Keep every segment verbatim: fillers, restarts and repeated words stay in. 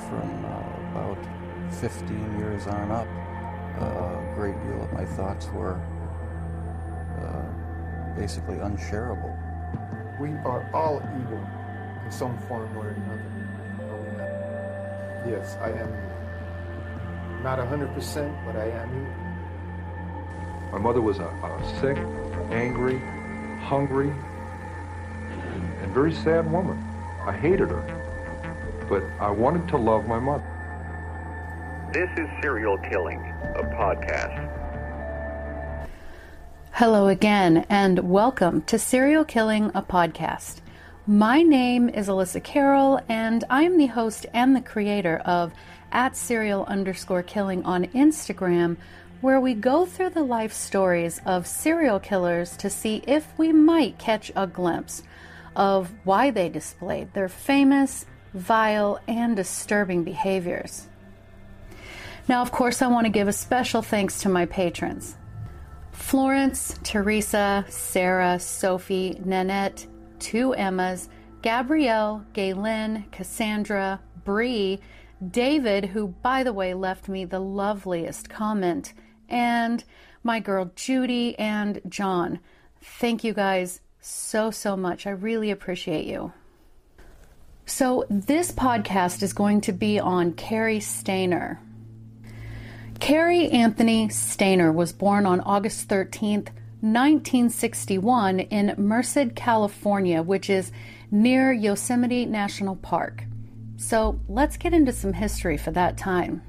from uh, about fifteen years on up, uh, a great deal of my thoughts were uh, basically unshareable. We are all evil in some form or another. Yes, I am not one hundred percent, but I am evil. My mother was a, a sick, angry, hungry, and very sad woman. I hated her, but I wanted to love my mother. This is Serial Killing, a podcast. Hello again, and welcome to Serial Killing, a podcast. My name is Alyssa Carroll, and I am the host and the creator of at serial underscore killing on Instagram, where we go through the life stories of serial killers to see if we might catch a glimpse of why they displayed their famous, vile, and disturbing behaviors. Now, of course, I want to give a special thanks to my patrons. Florence, Teresa, Sarah, Sophie, Nanette, two Emmas, Gabrielle, Galen, Cassandra, Bree, David, who, by the way, left me the loveliest comment, and my girl Judy and John. Thank you guys so, so much. I really appreciate you. So this podcast is going to be on Cary Stayner. Cary Anthony Stayner was born on August thirteenth, nineteen sixty-one in Merced, California, which is near Yosemite National Park. So let's get into some history for that time.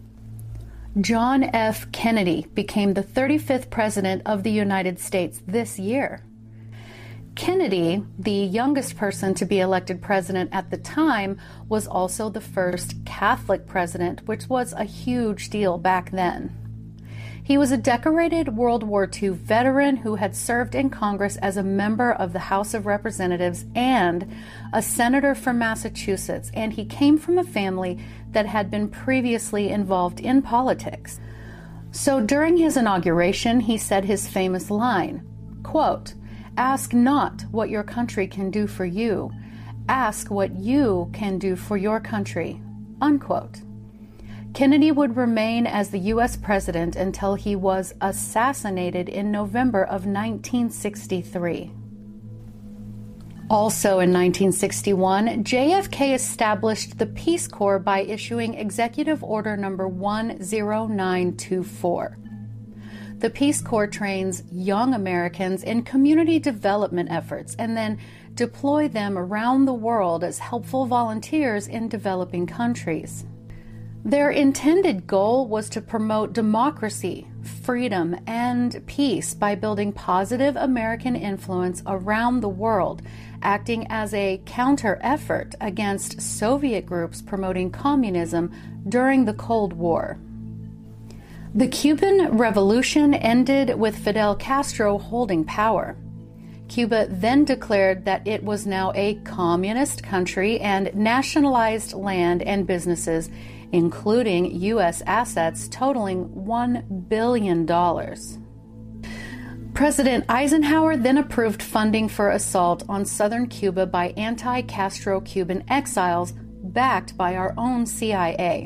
John F. Kennedy became the thirty-fifth President of the United States this year. Kennedy, the youngest person to be elected president at the time, was also the first Catholic president, which was a huge deal back then. He was a decorated World War Two veteran who had served in Congress as a member of the House of Representatives and a senator from Massachusetts, and he came from a family that had been previously involved in politics. So during his inauguration, he said his famous line, quote, "Ask not what your country can do for you. Ask what you can do for your country," unquote. Kennedy would remain as the U S president until he was assassinated in November of nineteen sixty-three. Also in nineteen sixty-one, J F K established the Peace Corps by issuing Executive Order number one zero nine two four. The Peace Corps trains young Americans in community development efforts and then deploy them around the world as helpful volunteers in developing countries. Their intended goal was to promote democracy, freedom, and peace by building positive American influence around the world, acting as a counter-effort against Soviet groups promoting communism during the Cold War. The Cuban Revolution ended with Fidel Castro holding power. Cuba then declared that it was now a communist country and nationalized land and businesses, including U S assets totaling one billion dollars. President Eisenhower then approved funding for assault on southern Cuba by anti-Castro Cuban exiles backed by our own C I A.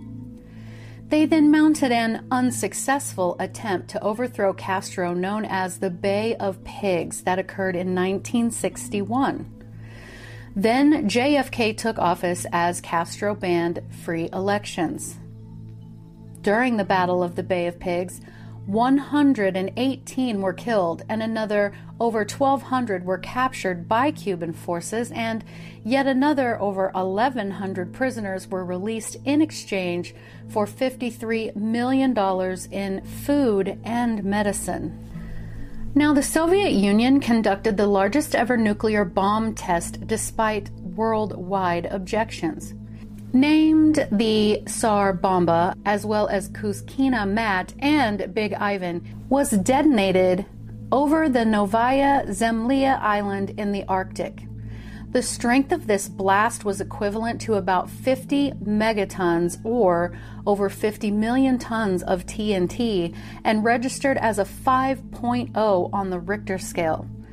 They then mounted an unsuccessful attempt to overthrow Castro known as the Bay of Pigs that occurred in nineteen sixty-one. Then J F K took office as Castro banned free elections. During the Battle of the Bay of Pigs, one hundred eighteen were killed and another over twelve hundred were captured by Cuban forces, and yet another over eleven hundred prisoners were released in exchange for fifty-three million dollars in food and medicine. Now, the Soviet Union conducted the largest ever nuclear bomb test despite worldwide objections. Named the Tsar Bomba, as well as Kuzkina Mat and Big Ivan, was detonated over the Novaya Zemlya island in the Arctic. The strength of this blast was equivalent to about fifty megatons, or over fifty million tons of T N T, and registered as a five point oh on the Richter scale.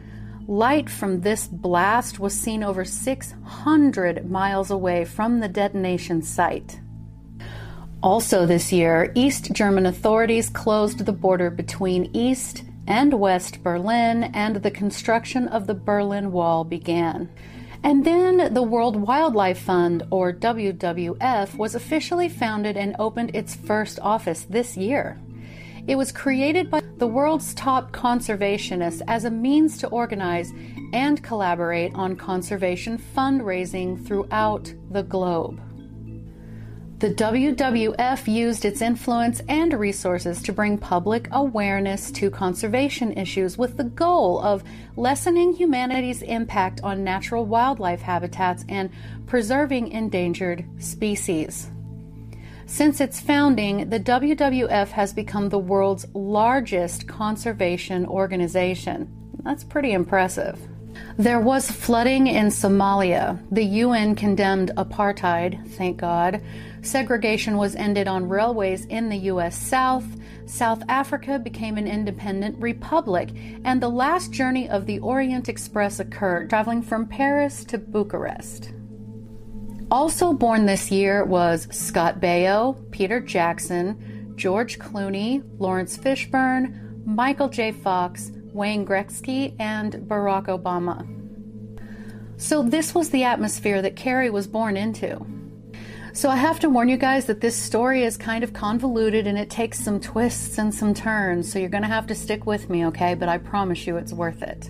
Light from this blast was seen over six hundred miles away from the detonation site. Also this year, East German authorities closed the border between East and West Berlin, and the construction of the Berlin Wall began. And then the World Wildlife Fund, or W W F, was officially founded and opened its first office this year. It was created by the world's top conservationists as a means to organize and collaborate on conservation fundraising throughout the globe. The W W F used its influence and resources to bring public awareness to conservation issues with the goal of lessening humanity's impact on natural wildlife habitats and preserving endangered species. Since its founding, the W W F has become the world's largest conservation organization. That's pretty impressive. There was flooding in Somalia. The U N condemned apartheid, thank God. Segregation was ended on railways in the U S South. South Africa became an independent republic, and the last journey of the Orient Express occurred, traveling from Paris to Bucharest. Also born this year was Scott Baio, Peter Jackson, George Clooney, Lawrence Fishburne, Michael J. Fox, Wayne Gretzky, and Barack Obama. So this was the atmosphere that Carrie was born into. So I have to warn you guys that this story is kind of convoluted and it takes some twists and some turns, so you're going to have to stick with me, okay? But I promise you it's worth it.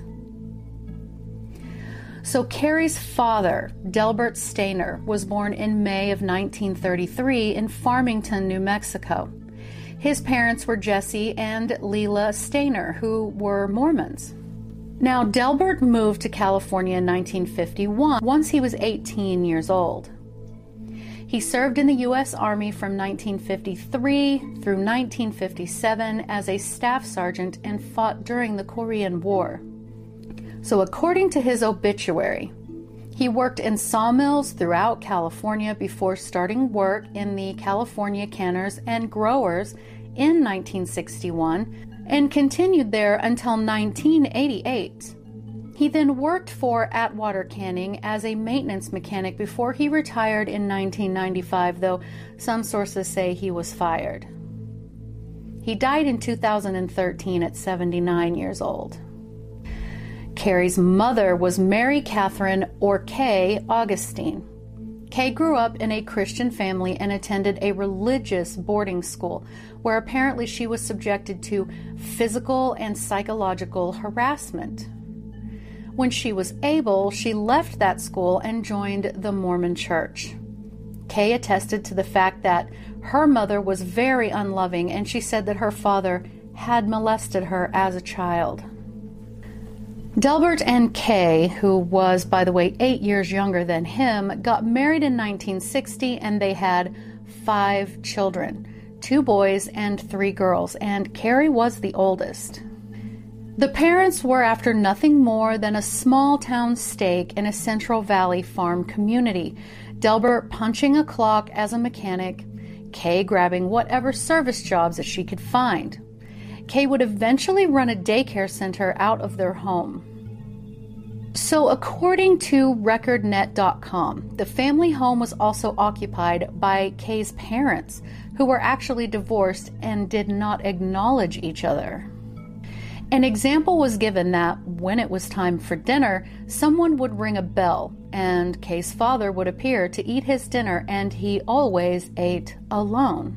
So Carrie's father, Delbert Stainer, was born in May of nineteen thirty-three in Farmington, New Mexico. His parents were Jesse and Leela Stainer, who were Mormons. Now, Delbert moved to California in nineteen fifty-one, once he was eighteen years old. He served in the U S Army from nineteen fifty-three through nineteen fifty-seven as a staff sergeant and fought during the Korean War. So according to his obituary, he worked in sawmills throughout California before starting work in the California Canners and Growers in nineteen sixty-one and continued there until nineteen eighty-eight. He then worked for Atwater Canning as a maintenance mechanic before he retired in nineteen ninety-five, though some sources say he was fired. He died in two thousand thirteen at seventy-nine years old. Carrie's mother was Mary Catherine, or Kay, Augustine. Kay grew up in a Christian family and attended a religious boarding school, where apparently she was subjected to physical and psychological harassment. When she was able, she left that school and joined the Mormon Church. Kay attested to the fact that her mother was very unloving, and she said that her father had molested her as a child. Delbert and Kay, who was, by the way, eight years younger than him, got married in nineteen sixty, and they had five children, two boys and three girls, and Carrie was the oldest. The parents were after nothing more than a small-town stake in a Central Valley farm community, Delbert punching a clock as a mechanic, Kay grabbing whatever service jobs that she could find. Kay would eventually run a daycare center out of their home. So according to record net dot com, the family home was also occupied by Kay's parents, who were actually divorced and did not acknowledge each other. An example was given that when it was time for dinner, someone would ring a bell, and Kay's father would appear to eat his dinner, and he always ate alone.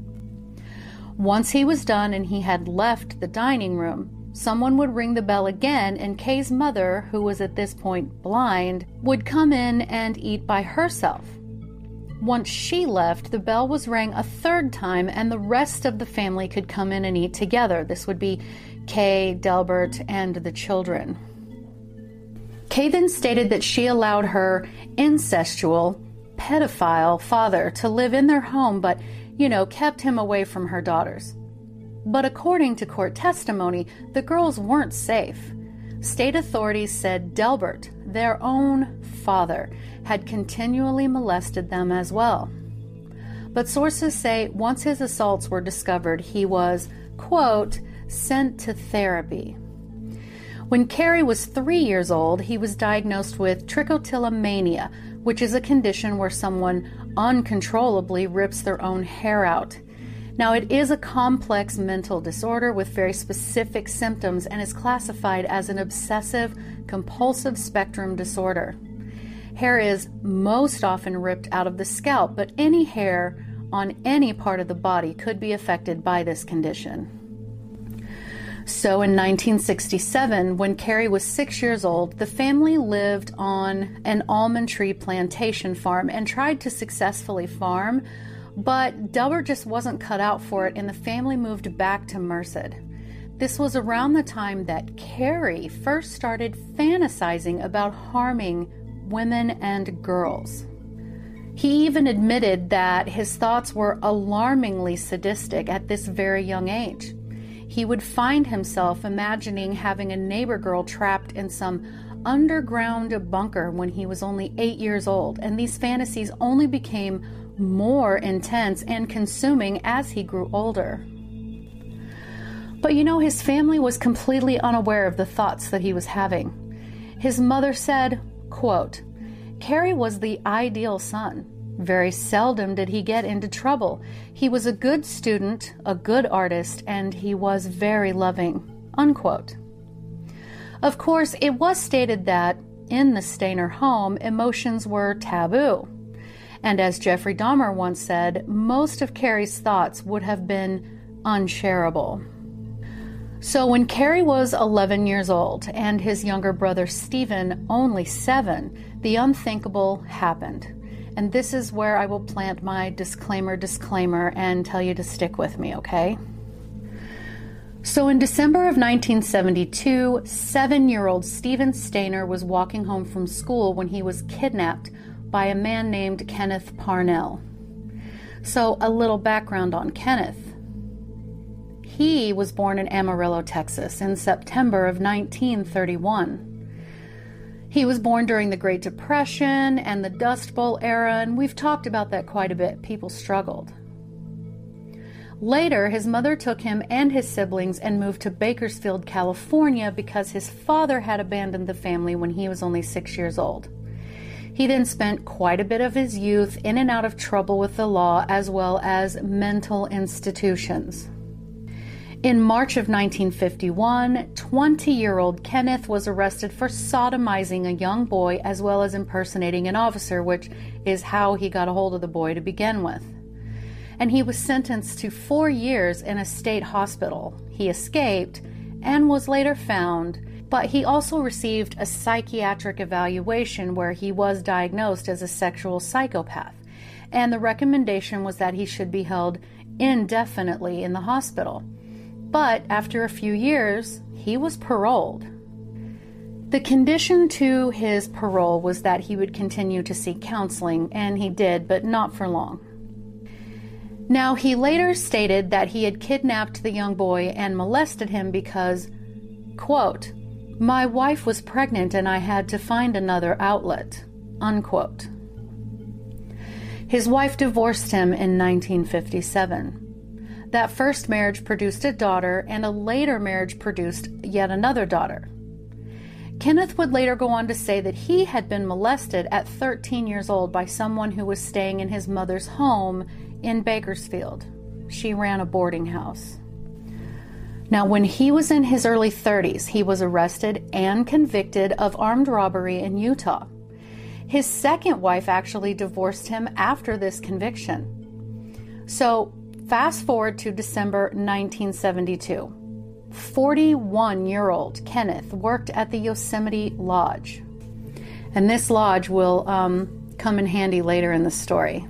Once he was done and he had left the dining room, someone would ring the bell again, and Kay's mother, who was at this point blind, would come in and eat by herself. Once she left, the bell was rang a third time, and the rest of the family could come in and eat together. This would be Kay, Delbert, and the children. Kay then stated that she allowed her incestual, pedophile father to live in their home, but, you know, kept him away from her daughters. But according to court testimony, the girls weren't safe. State authorities said Delbert, their own father, had continually molested them as well. But sources say once his assaults were discovered, he was, quote, sent to therapy. When Carrie was three years old, he was diagnosed with trichotillomania, which is a condition where someone uncontrollably rips their own hair out. Now, it is a complex mental disorder with very specific symptoms and is classified as an obsessive compulsive spectrum disorder. Hair is most often ripped out of the scalp, but any hair on any part of the body could be affected by this condition. So in nineteen sixty-seven, when Carrie was six years old, the family lived on an almond tree plantation farm and tried to successfully farm, but Delbert just wasn't cut out for it, and the family moved back to Merced. This was around the time that Carrie first started fantasizing about harming women and girls. He even admitted that his thoughts were alarmingly sadistic at this very young age. He would find himself imagining having a neighbor girl trapped in some underground bunker when he was only eight years old, and these fantasies only became more intense and consuming as he grew older. But you know, his family was completely unaware of the thoughts that he was having. His mother said, quote, "Carrie was the ideal son. Very seldom did he get into trouble. He was a good student, a good artist, and he was very loving," unquote. Of course, it was stated that in the Stainer home, emotions were taboo. And as Jeffrey Dahmer once said, most of Carrie's thoughts would have been unshareable. So when Carrie was eleven years old and his younger brother Stephen only seven, the unthinkable happened. And this is where I will plant my disclaimer disclaimer and tell you to stick with me, okay? So in December of nineteen seventy-two, seven-year-old Stephen Stainer was walking home from school when he was kidnapped by a man named Kenneth Parnell. So a little background on Kenneth. He was born in Amarillo, Texas in September of nineteen thirty-one. He was born during the Great Depression and the Dust Bowl era, and we've talked about that quite a bit. People struggled. Later, his mother took him and his siblings and moved to Bakersfield, California, because his father had abandoned the family when he was only six years old. He then spent quite a bit of his youth in and out of trouble with the law as well as mental institutions. In March of nineteen fifty-one, twenty-year-old Kenneth was arrested for sodomizing a young boy as well as impersonating an officer, which is how he got a hold of the boy to begin with. And he was sentenced to four years in a state hospital. He escaped and was later found, but he also received a psychiatric evaluation where he was diagnosed as a sexual psychopath. And the recommendation was that he should be held indefinitely in the hospital. But after a few years, he was paroled. The condition to his parole was that he would continue to seek counseling, and he did, but not for long. Now, he later stated that he had kidnapped the young boy and molested him because, quote, "My wife was pregnant and I had to find another outlet," unquote. His wife divorced him in nineteen fifty-seven. That first marriage produced a daughter, and a later marriage produced yet another daughter. Kenneth would later go on to say that he had been molested at thirteen years old by someone who was staying in his mother's home in Bakersfield. She ran a boarding house. Now, when he was in his early thirties, he was arrested and convicted of armed robbery in Utah. His second wife actually divorced him after this conviction. So, fast forward to December nineteen seventy-two. forty-one-year-old Kenneth worked at the Yosemite Lodge. And this lodge will um, come in handy later in the story.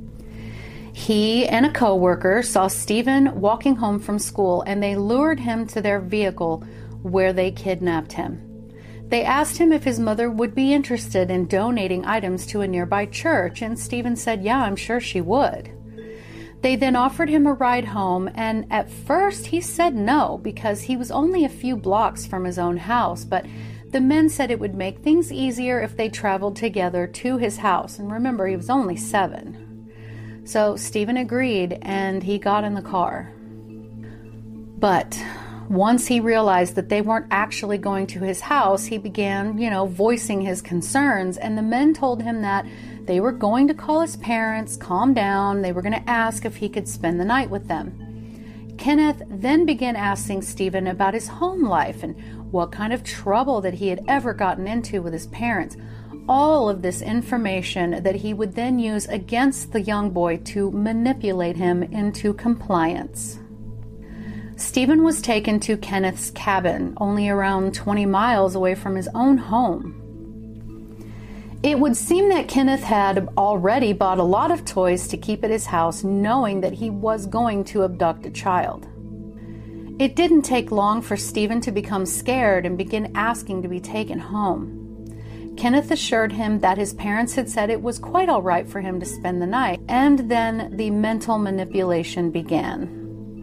He and a co-worker saw Stephen walking home from school, and they lured him to their vehicle where they kidnapped him. They asked him if his mother would be interested in donating items to a nearby church, and Stephen said, yeah, I'm sure she would. They then offered him a ride home, and at first he said no because he was only a few blocks from his own house, but the men said it would make things easier if they traveled together to his house, and remember, he was only seven. So Stephen agreed, and he got in the car. But Once he realized that they weren't actually going to his house, he began, you know, voicing his concerns, and the men told him that they were going to call his parents, calm down, they were going to ask if he could spend the night with them. Kenneth then began asking Stephen about his home life and what kind of trouble that he had ever gotten into with his parents. All of this information that he would then use against the young boy to manipulate him into compliance. Stephen was taken to Kenneth's cabin, only around twenty miles away from his own home. It would seem that Kenneth had already bought a lot of toys to keep at his house, knowing that he was going to abduct a child. It didn't take long for Stephen to become scared and begin asking to be taken home. Kenneth assured him that his parents had said it was quite all right for him to spend the night, and then the mental manipulation began.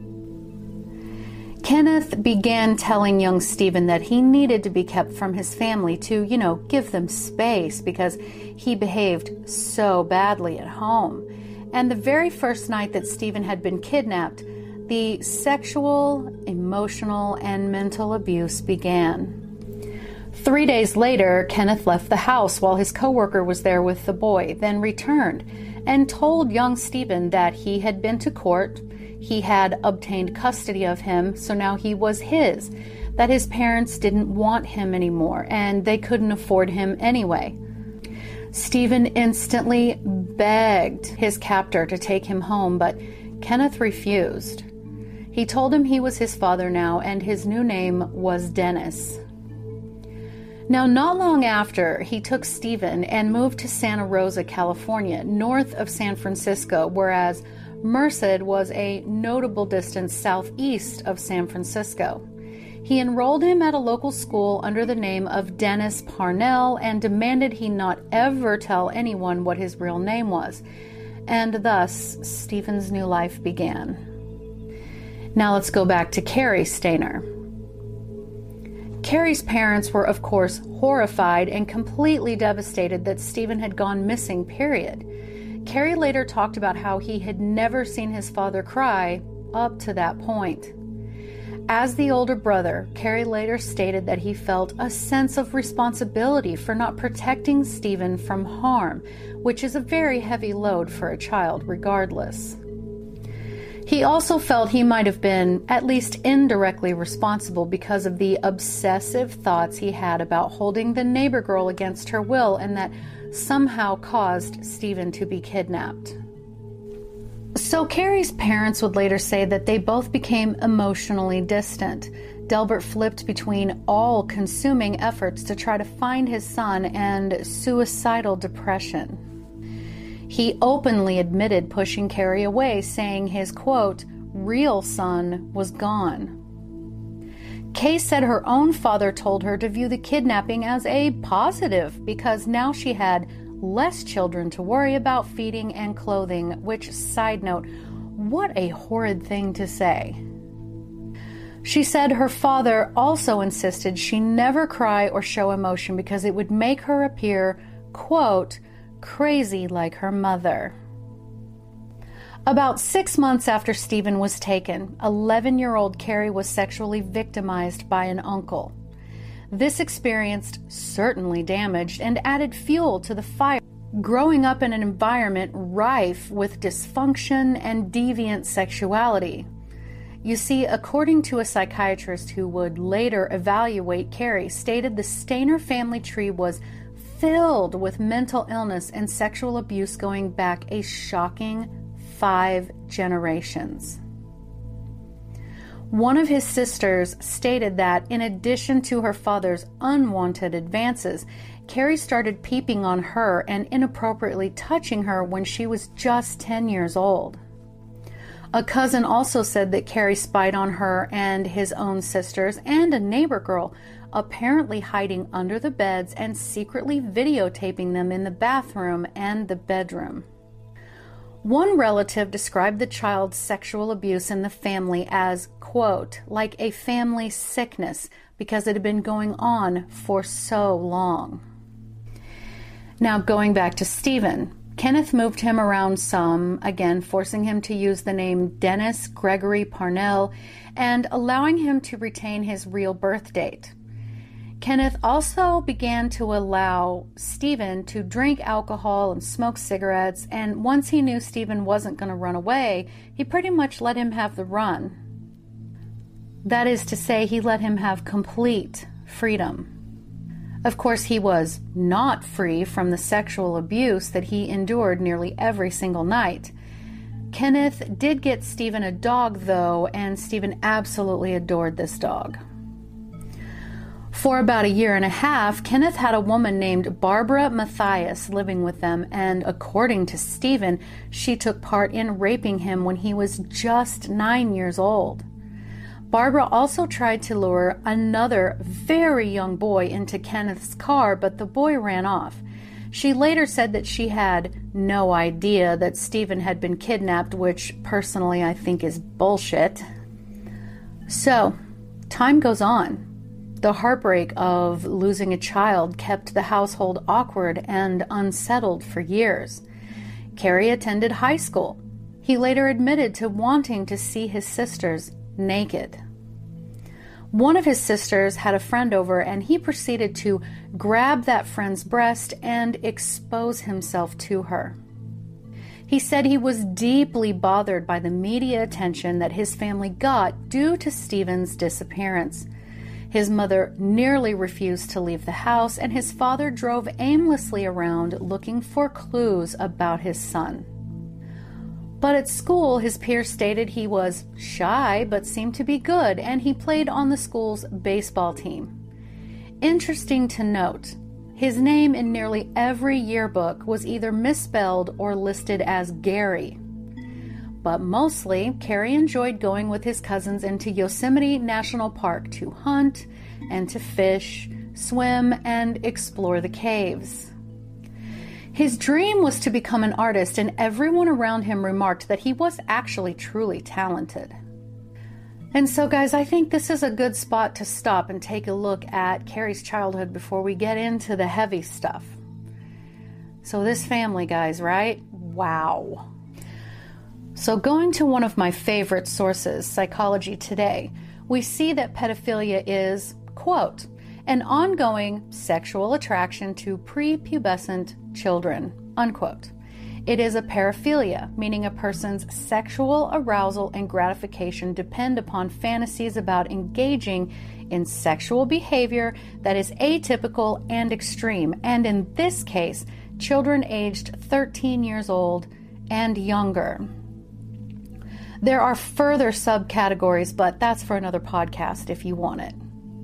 Kenneth began telling young Stephen that he needed to be kept from his family to, you know, give them space because he behaved so badly at home. And the very first night that Stephen had been kidnapped, the sexual, emotional, and mental abuse began. Three days later, Kenneth left the house while his coworker was there with the boy, then returned and told young Stephen that he had been to court, he had obtained custody of him, so now he was his, that his parents didn't want him anymore, and they couldn't afford him anyway. Stephen instantly begged his captor to take him home, but Kenneth refused. He told him he was his father now, and his new name was Dennis. Now, not long after, he took Stephen and moved to Santa Rosa, California, north of San Francisco, whereas Merced was a notable distance southeast of San Francisco. He enrolled him at a local school under the name of Dennis Parnell and demanded he not ever tell anyone what his real name was. And thus, Stephen's new life began. Now let's go back to Carrie Stainer. Carrie's parents were, of course, horrified and completely devastated that Stephen had gone missing, period. Carrie later talked about how he had never seen his father cry up to that point. As the older brother, Carrie later stated that he felt a sense of responsibility for not protecting Stephen from harm, which is a very heavy load for a child regardless. He also felt he might have been at least indirectly responsible because of the obsessive thoughts he had about holding the neighbor girl against her will, and that somehow caused Stephen to be kidnapped. So Carrie's parents would later say that they both became emotionally distant. Delbert flipped between all-consuming efforts to try to find his son and suicidal depression. He openly admitted pushing Carrie away, saying his, quote, real son was gone. Kay said her own father told her to view the kidnapping as a positive because now she had less children to worry about feeding and clothing, which, side note, what a horrid thing to say. She said her father also insisted she never cry or show emotion because it would make her appear, quote, crazy like her mother. About six months after Stephen was taken, eleven-year-old Carrie was sexually victimized by an uncle. This experience certainly damaged and added fuel to the fire. Growing up in an environment rife with dysfunction and deviant sexuality. You see, according to a psychiatrist who would later evaluate Carrie, stated the Stainer family tree was filled with mental illness and sexual abuse going back a shocking five generations. One of his sisters stated that in addition to her father's unwanted advances, Carrie started peeping on her and inappropriately touching her when she was just ten years old. A cousin also said that Carrie spied on her and his own sisters and a neighbor girl, apparently hiding under the beds and secretly videotaping them in the bathroom and the bedroom. One relative described the child's sexual abuse in the family as, quote, like a family sickness because it had been going on for so long. Now going back to Stephen, Kenneth moved him around some, again forcing him to use the name Dennis Gregory Parnell, and allowing him to retain his real birth date. Kenneth also began to allow Stephen to drink alcohol and smoke cigarettes, and once he knew Stephen wasn't going to run away, he pretty much let him have the run. That is to say, he let him have complete freedom. Of course, he was not free from the sexual abuse that he endured nearly every single night. Kenneth did get Stephen a dog, though, and Stephen absolutely adored this dog. For about a year and a half, Kenneth had a woman named Barbara Mathias living with them, and according to Stephen, she took part in raping him when he was just nine years old. Barbara also tried to lure another very young boy into Kenneth's car, but the boy ran off. She later said that she had no idea that Stephen had been kidnapped, which personally I think is bullshit. So, time goes on. The heartbreak of losing a child kept the household awkward and unsettled for years. Cary attended high school. He later admitted to wanting to see his sisters naked. One of his sisters had a friend over, and he proceeded to grab that friend's breast and expose himself to her. He said he was deeply bothered by the media attention that his family got due to Stephen's disappearance. His mother nearly refused to leave the house, and his father drove aimlessly around looking for clues about his son. But at school, his peers stated he was shy but seemed to be good, and he played on the school's baseball team. Interesting to note, his name in nearly every yearbook was either misspelled or listed as Gary. But mostly, Cary enjoyed going with his cousins into Yosemite National Park to hunt and to fish, swim, and explore the caves. His dream was to become an artist, and everyone around him remarked that he was actually truly talented. And so, guys, I think this is a good spot to stop and take a look at Cary's childhood before we get into the heavy stuff. So this family, guys, right? Wow. So going to one of my favorite sources, Psychology Today, we see that pedophilia is, quote, an ongoing sexual attraction to prepubescent children, unquote. It is a paraphilia, meaning a person's sexual arousal and gratification depend upon fantasies about engaging in sexual behavior that is atypical and extreme, and in this case, children aged thirteen years old and younger. There are further subcategories, but that's for another podcast if you want it.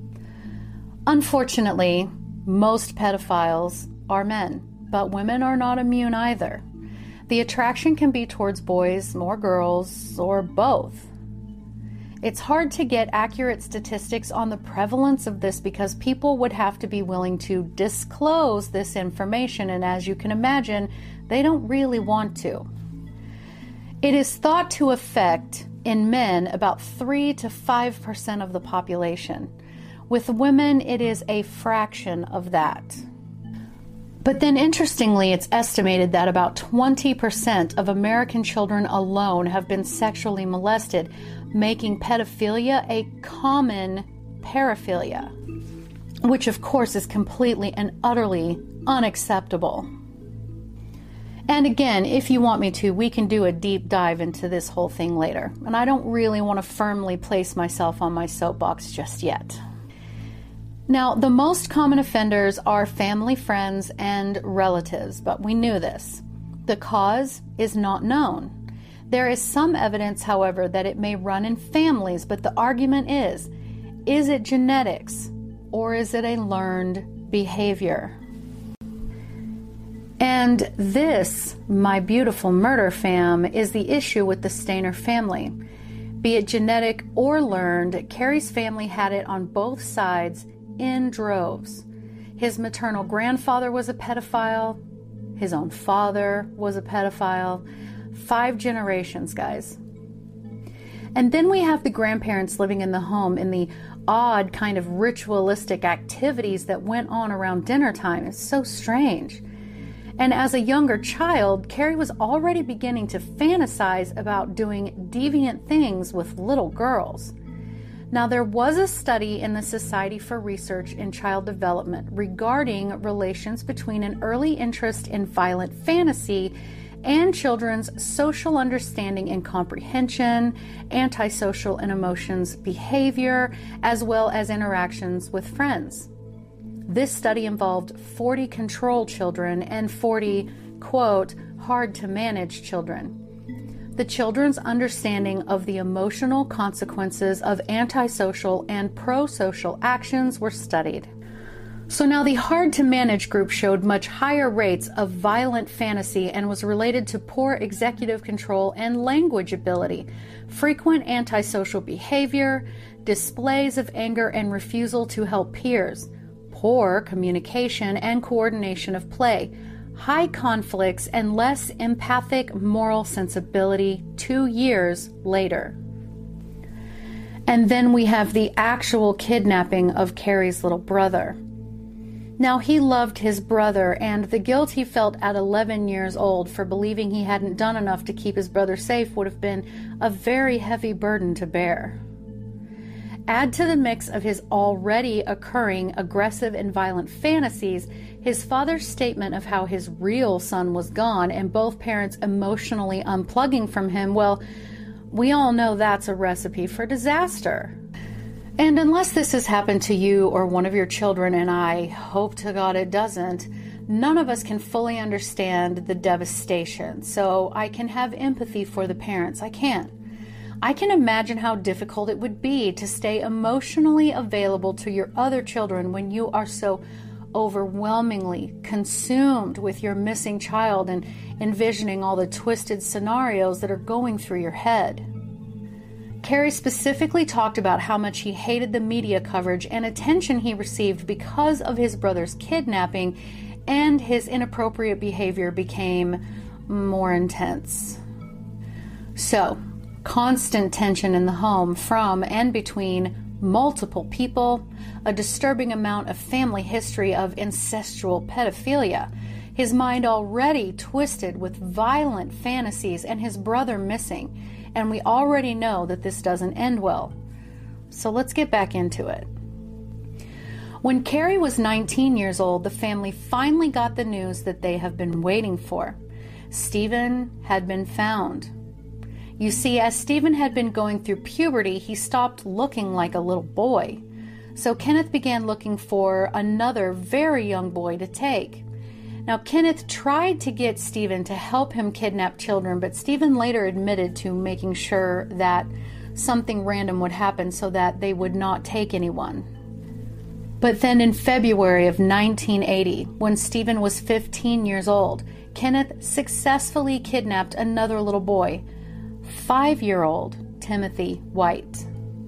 Unfortunately, most pedophiles are men, but women are not immune either. The attraction can be towards boys or girls, or both. It's hard to get accurate statistics on the prevalence of this because people would have to be willing to disclose this information, and as you can imagine, they don't really want to. It is thought to affect, in men, about three to five percent of the population. With women, it is a fraction of that. But then, interestingly, it's estimated that about twenty percent of American children alone have been sexually molested, making pedophilia a common paraphilia, which, of course, is completely and utterly unacceptable. And again, if you want me to, we can do a deep dive into this whole thing later. And I don't really want to firmly place myself on my soapbox just yet. Now, the most common offenders are family, friends, and relatives, but we knew this. The cause is not known. There is some evidence, however, that it may run in families, but the argument is, is it genetics or is it a learned behavior? And this, my beautiful murder fam, is the issue with the Stayner family. Be it genetic or learned, Cary's family had it on both sides in droves. His maternal grandfather was a pedophile. His own father was a pedophile. Five generations, guys. And then we have the grandparents living in the home in the odd kind of ritualistic activities that went on around dinner time. It's so strange. And as a younger child, Cary was already beginning to fantasize about doing deviant things with little girls. Now, there was a study in the Society for Research in Child Development regarding relations between an early interest in violent fantasy and children's social understanding and comprehension, antisocial and emotions behavior, as well as interactions with friends. This study involved forty control children and forty, quote, hard to manage children. The children's understanding of the emotional consequences of antisocial and pro-social actions were studied. So now the hard to manage group showed much higher rates of violent fantasy and was related to poor executive control and language ability, frequent antisocial behavior, displays of anger and refusal to help peers, poor communication and coordination of play, high conflicts, and less empathic moral sensibility two years later. And then we have the actual kidnapping of Carrie's little brother. Now, he loved his brother, and the guilt he felt at eleven years old for believing he hadn't done enough to keep his brother safe would have been a very heavy burden to bear. Add to the mix of his already occurring aggressive and violent fantasies his father's statement of how his real son was gone and both parents emotionally unplugging from him. Well, we all know that's a recipe for disaster. And unless this has happened to you or one of your children, and I hope to God it doesn't, none of us can fully understand the devastation. So I can have empathy for the parents. I can. I can imagine how difficult it would be to stay emotionally available to your other children when you are so overwhelmingly consumed with your missing child and envisioning all the twisted scenarios that are going through your head. Carrie specifically talked about how much he hated the media coverage and attention he received because of his brother's kidnapping, and his inappropriate behavior became more intense. So, constant tension in the home from and between multiple people, a disturbing amount of family history of incestual pedophilia, his mind already twisted with violent fantasies, and his brother missing. And we already know that this doesn't end well. So let's get back into it. When Carrie was nineteen years old, the family finally got the news that they have been waiting for. Stephen had been found. You see, as Stephen had been going through puberty, he stopped looking like a little boy. So Kenneth began looking for another very young boy to take. Now, Kenneth tried to get Stephen to help him kidnap children, but Stephen later admitted to making sure that something random would happen so that they would not take anyone. But then in February of nineteen eighty, when Stephen was fifteen years old, Kenneth successfully kidnapped another little boy, five-year-old Timothy White.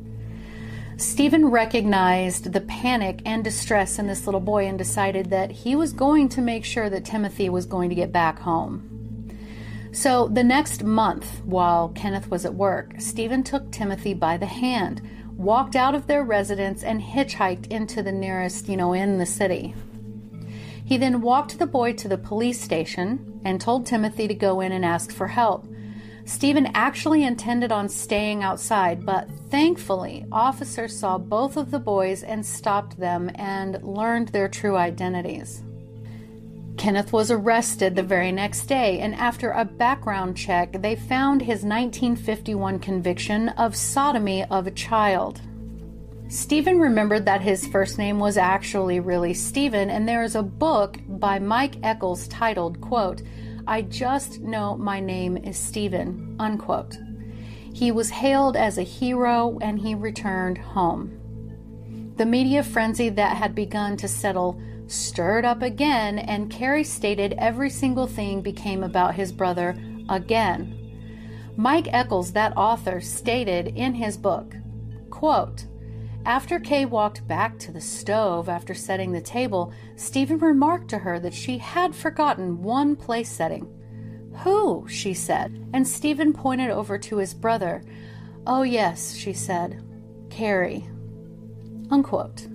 Stephen recognized the panic and distress in this little boy and decided that he was going to make sure that Timothy was going to get back home. So the next month, while Kenneth was at work, Stephen took Timothy by the hand, walked out of their residence, and hitchhiked into the nearest, you know, in the city. He then walked the boy to the police station and told Timothy to go in and ask for help. Stephen actually intended on staying outside, but thankfully, officers saw both of the boys and stopped them and learned their true identities. Kenneth was arrested the very next day, and after a background check, they found his nineteen fifty-one conviction of sodomy of a child. Stephen remembered that his first name was actually really Stephen, and there is a book by Mike Eccles titled, quote, "I just know my name is Stephen," unquote. He was hailed as a hero and he returned home. The media frenzy that had begun to settle stirred up again, and Carrie stated every single thing became about his brother again. Mike Eccles, that author, stated in his book, quote, "After Kay walked back to the stove after setting the table, Stephen remarked to her that she had forgotten one place setting. 'Who?' she said, and Stephen pointed over to his brother. 'Oh yes,' she said, 'Carrie,' unquote.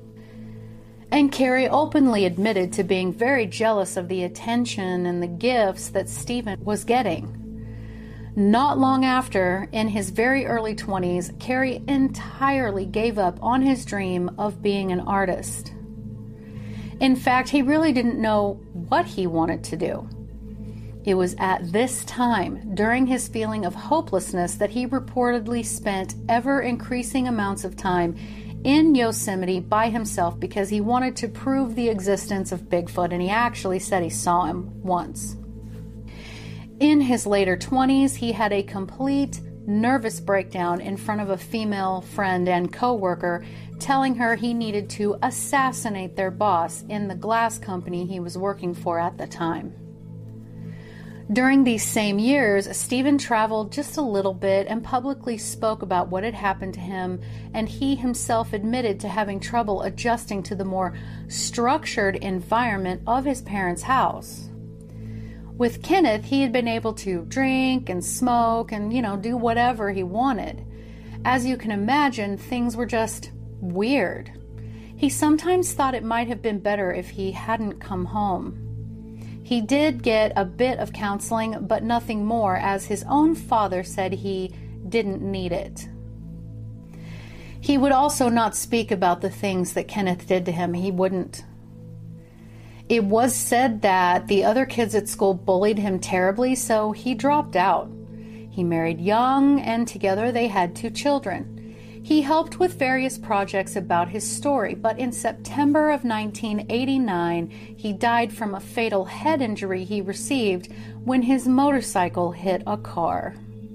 And Carrie openly admitted to being very jealous of the attention and the gifts that Stephen was getting. Not long after, in his very early twenties, Cary entirely gave up on his dream of being an artist. In fact, he really didn't know what he wanted to do. It was at this time, during his feeling of hopelessness, that he reportedly spent ever-increasing amounts of time in Yosemite by himself because he wanted to prove the existence of Bigfoot, and he actually said he saw him once. In his later twenties, he had a complete nervous breakdown in front of a female friend and co-worker, telling her he needed to assassinate their boss in the glass company he was working for at the time. During these same years, Stephen traveled just a little bit and publicly spoke about what had happened to him, and he himself admitted to having trouble adjusting to the more structured environment of his parents' house. With Kenneth, he had been able to drink and smoke and, you know, do whatever he wanted. As you can imagine, things were just weird. He sometimes thought it might have been better if he hadn't come home. He did get a bit of counseling, but nothing more, as his own father said he didn't need it. He would also not speak about the things that Kenneth did to him. He wouldn't. It was said that the other kids at school bullied him terribly, so he dropped out. He married young, and together they had two children. He helped with various projects about his story, but in September of nineteen eighty-nine, he died from a fatal head injury he received when his motorcycle hit a car.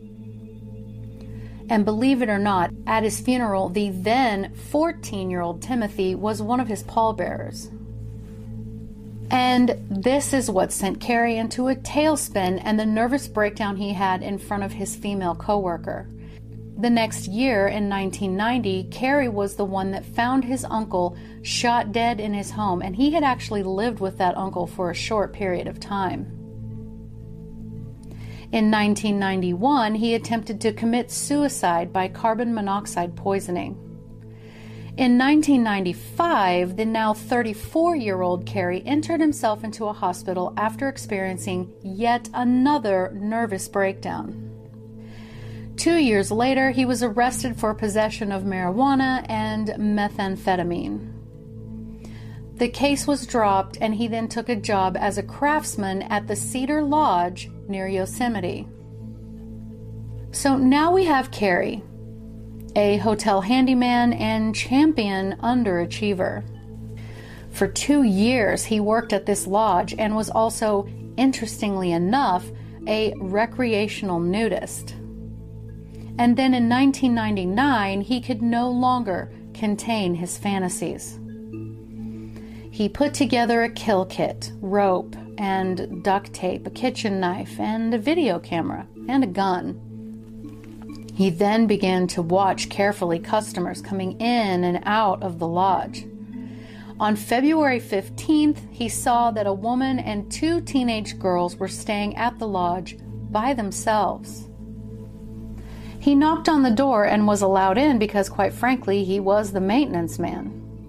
And believe it or not, at his funeral, the then fourteen-year-old Timothy was one of his pallbearers. And this is what sent Cary into a tailspin and the nervous breakdown he had in front of his female coworker. The next year, in nineteen ninety, Cary was the one that found his uncle shot dead in his home, and he had actually lived with that uncle for a short period of time. In nineteen ninety-one, he attempted to commit suicide by carbon monoxide poisoning. In nineteen ninety-five, the now thirty-four-year-old Cary entered himself into a hospital after experiencing yet another nervous breakdown. Two years later, he was arrested for possession of marijuana and methamphetamine. The case was dropped, and he then took a job as a craftsman at the Cedar Lodge near Yosemite. So now we have Cary, a hotel handyman and champion underachiever. For two years, he worked at this lodge and was also, interestingly enough, a recreational nudist. And then in nineteen ninety-nine, he could no longer contain his fantasies. He put together a kill kit, rope, and duct tape, a kitchen knife, and a video camera, and a gun. He then began to watch carefully customers coming in and out of the lodge. On February fifteenth, he saw that a woman and two teenage girls were staying at the lodge by themselves. He knocked on the door and was allowed in because, quite frankly, he was the maintenance man.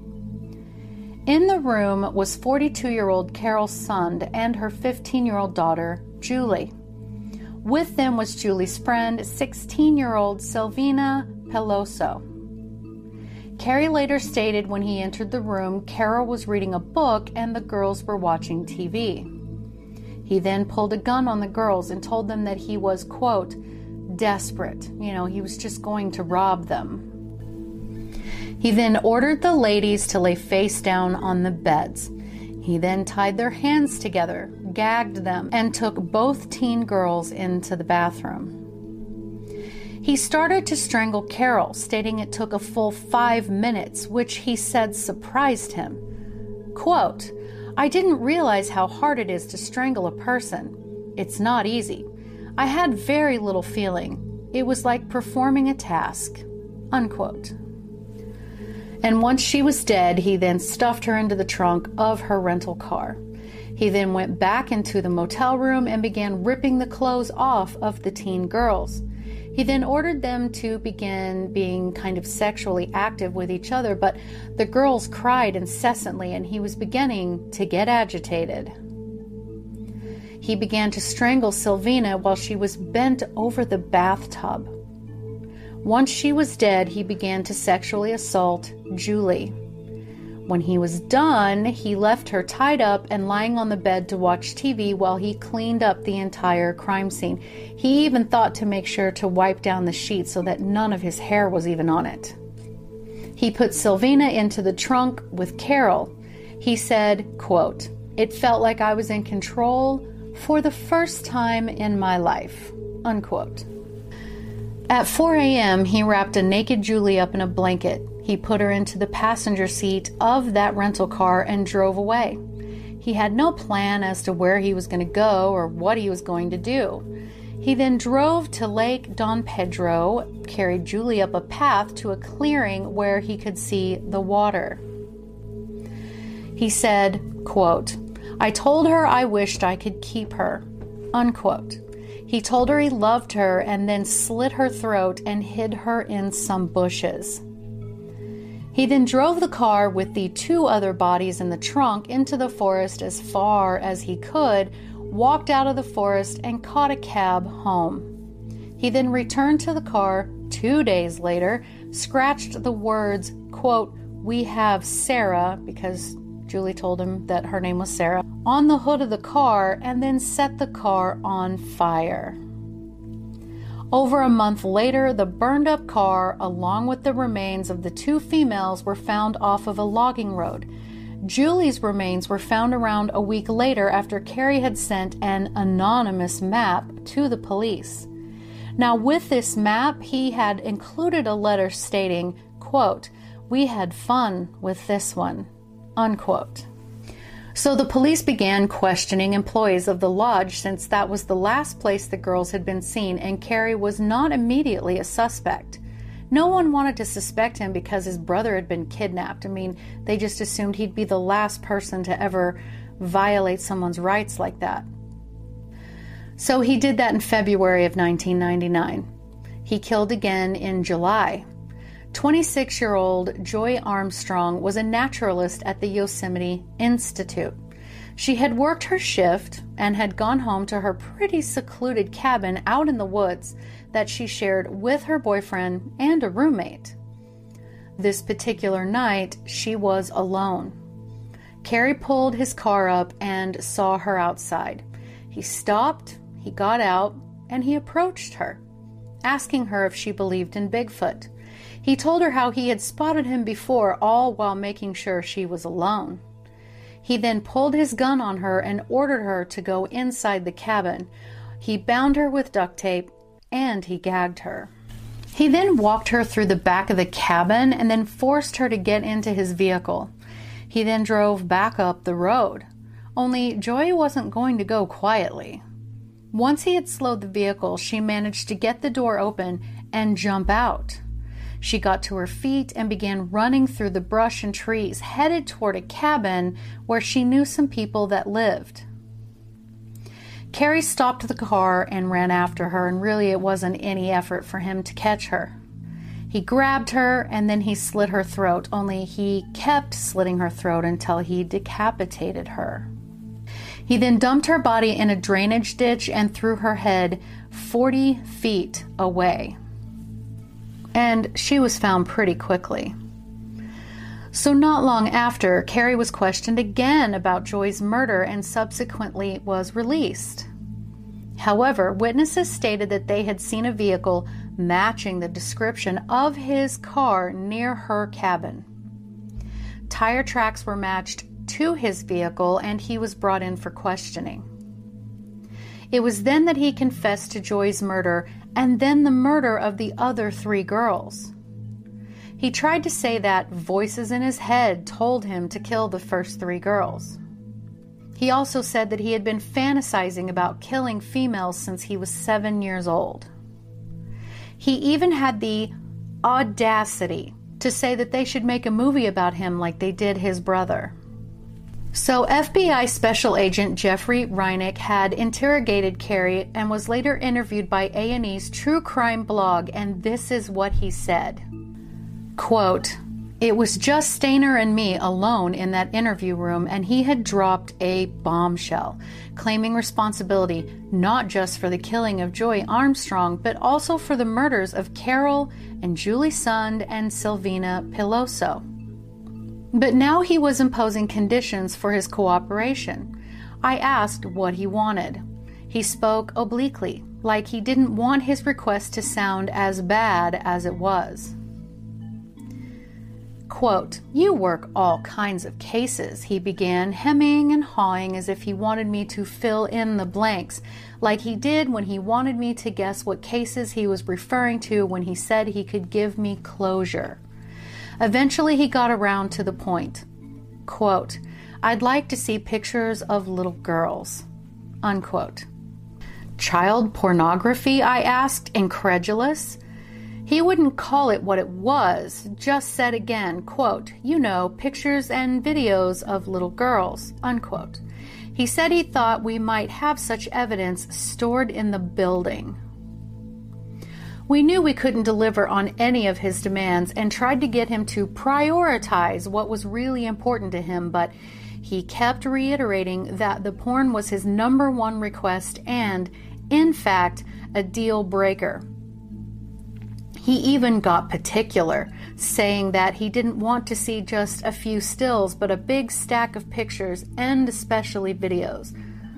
In the room was forty-two-year-old Carol Sund and her fifteen-year-old daughter, Julie. With them was Julie's friend, sixteen-year-old Silvina Peloso. Cary later stated when he entered the room, Carol was reading a book and the girls were watching T V. He then pulled a gun on the girls and told them that he was, quote, desperate. You know, he was just going to rob them. He then ordered the ladies to lay face down on the beds. He then tied their hands together, gagged them, and took both teen girls into the bathroom. He started to strangle Carol, stating it took a full five minutes, which he said surprised him. Quote, I didn't realize how hard it is to strangle a person. It's not easy. I had very little feeling. It was like performing a task. Unquote. And once she was dead, he then stuffed her into the trunk of her rental car. He then went back into the motel room and began ripping the clothes off of the teen girls. He then ordered them to begin being kind of sexually active with each other, but the girls cried incessantly and he was beginning to get agitated. He began to strangle Silvina while she was bent over the bathtub. Once she was dead, he began to sexually assault Julie. When he was done, he left her tied up and lying on the bed to watch T V while he cleaned up the entire crime scene. He even thought to make sure to wipe down the sheet so that none of his hair was even on it. He put Silvina into the trunk with Carol. He said, quote, "It felt like I was in control for the first time in my life," unquote. At four a.m., he wrapped a naked Julie up in a blanket. He put her into the passenger seat of that rental car and drove away. He had no plan as to where he was going to go or what he was going to do. He then drove to Lake Don Pedro, carried Julie up a path to a clearing where he could see the water. He said, quote, "I told her I wished I could keep her," unquote. He told her he loved her and then slit her throat and hid her in some bushes. He then drove the car with the two other bodies in the trunk into the forest as far as he could, walked out of the forest, and caught a cab home. He then returned to the car two days later, scratched the words, quote, "We have Sarah," because Julie told him that her name was Sarah, on the hood of the car, and then set the car on fire. Over a month later, the burned up car, along with the remains of the two females, were found off of a logging road. Julie's remains were found around a week later after Carrie had sent an anonymous map to the police. Now, with this map, he had included a letter stating, quote, "We had fun with this one," unquote. So the police began questioning employees of the lodge since that was the last place the girls had been seen, and Carrie was not immediately a suspect. No one wanted to suspect him because his brother had been kidnapped. I mean, they just assumed he'd be the last person to ever violate someone's rights like that. So he did that in February of nineteen ninety-nine. He killed again in July. twenty-six-year-old Joy Armstrong was a naturalist at the Yosemite Institute. She had worked her shift and had gone home to her pretty secluded cabin out in the woods that she shared with her boyfriend and a roommate. This particular night, she was alone. Carrie pulled his car up and saw her outside. He stopped, he got out, and he approached her, asking her if she believed in Bigfoot. He told her how he had spotted him before, all while making sure she was alone. He then pulled his gun on her and ordered her to go inside the cabin. He bound her with duct tape and he gagged her. He then walked her through the back of the cabin and then forced her to get into his vehicle. He then drove back up the road. Only Joy wasn't going to go quietly. Once he had slowed the vehicle, she managed to get the door open and jump out. She got to her feet and began running through the brush and trees, headed toward a cabin where she knew some people that lived. Carrie stopped the car and ran after her, and really it wasn't any effort for him to catch her. He grabbed her and then he slit her throat, only he kept slitting her throat until he decapitated her. He then dumped her body in a drainage ditch and threw her head forty feet away. And she was found pretty quickly. So not long after, Carrie was questioned again about Joy's murder and subsequently was released. However, witnesses stated that they had seen a vehicle matching the description of his car near her cabin. Tire tracks were matched to his vehicle and he was brought in for questioning. It was then that he confessed to Joy's murder and then the murder of the other three girls. He tried to say that voices in his head told him to kill the first three girls. He also said that he had been fantasizing about killing females since he was seven years old. He even had the audacity to say that they should make a movie about him like they did his brother. So F B I Special Agent Jeffrey Reineck had interrogated Carrie and was later interviewed by A and E's True Crime blog, and this is what he said. Quote, It was just Stainer and me alone in that interview room, and he had dropped a bombshell, claiming responsibility not just for the killing of Joy Armstrong, but also for the murders of Carol and Julie Sund and Silvina Piloso. But now he was imposing conditions for his cooperation. I asked what he wanted. He spoke obliquely, like he didn't want his request to sound as bad as it was. Quote, "You work all kinds of cases," he began, hemming and hawing as if he wanted me to fill in the blanks, like he did when he wanted me to guess what cases he was referring to when he said he could give me closure. Eventually he got around to the point. Quote, "I'd like to see pictures of little girls." Unquote. Child pornography? I asked, incredulous. He wouldn't call it what it was, just said again, quote, "You know, pictures and videos of little girls," unquote. He said he thought we might have such evidence stored in the building. We knew we couldn't deliver on any of his demands and tried to get him to prioritize what was really important to him, but he kept reiterating that the porn was his number one request and, in fact, a deal breaker. He even got particular, saying that he didn't want to see just a few stills, but a big stack of pictures and especially videos.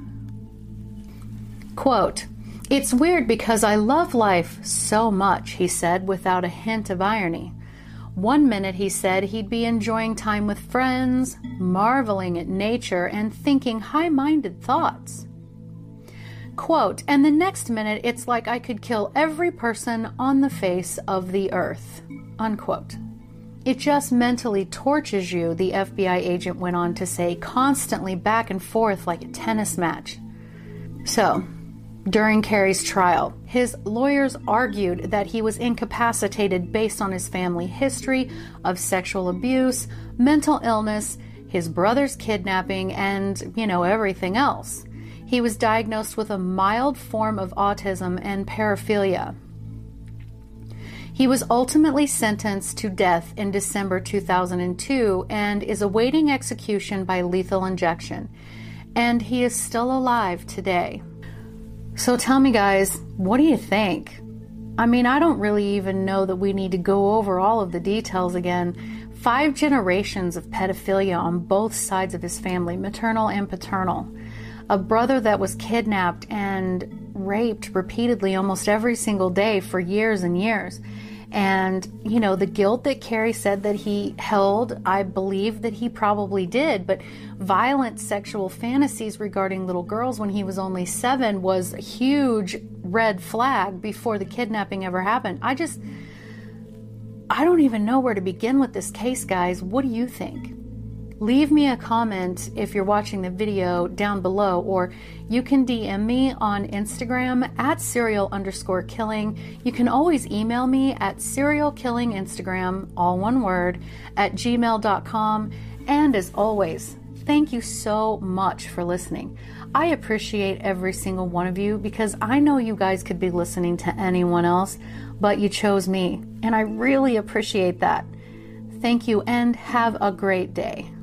Quote, "It's weird because I love life so much," he said without a hint of irony. One minute he said he'd be enjoying time with friends, marveling at nature, and thinking high-minded thoughts. Quote, "And the next minute it's like I could kill every person on the face of the earth." Unquote. It just mentally tortures you, the F B I agent went on to say, constantly back and forth like a tennis match. So, during Carey's trial, his lawyers argued that he was incapacitated based on his family history of sexual abuse, mental illness, his brother's kidnapping, and, you know, everything else. He was diagnosed with a mild form of autism and paraphilia. He was ultimately sentenced to death in December two thousand two and is awaiting execution by lethal injection. And he is still alive today. So tell me, guys, what do you think? I mean, I don't really even know that we need to go over all of the details again. Five generations of pedophilia on both sides of his family, maternal and paternal. A brother that was kidnapped and raped repeatedly almost every single day for years and years. And, you know, the guilt that Carey said that he held, I believe that he probably did, but violent sexual fantasies regarding little girls when he was only seven was a huge red flag before the kidnapping ever happened. I just, I don't even know where to begin with this case, guys. What do you think? Leave me a comment if you're watching the video down below, or you can D M me on Instagram at serial underscore killing. You can always email me at serialkillinginstagram, all one word, at gmail dot com. And as always, thank you so much for listening. I appreciate every single one of you because I know you guys could be listening to anyone else, but you chose me, and I really appreciate that. Thank you and have a great day.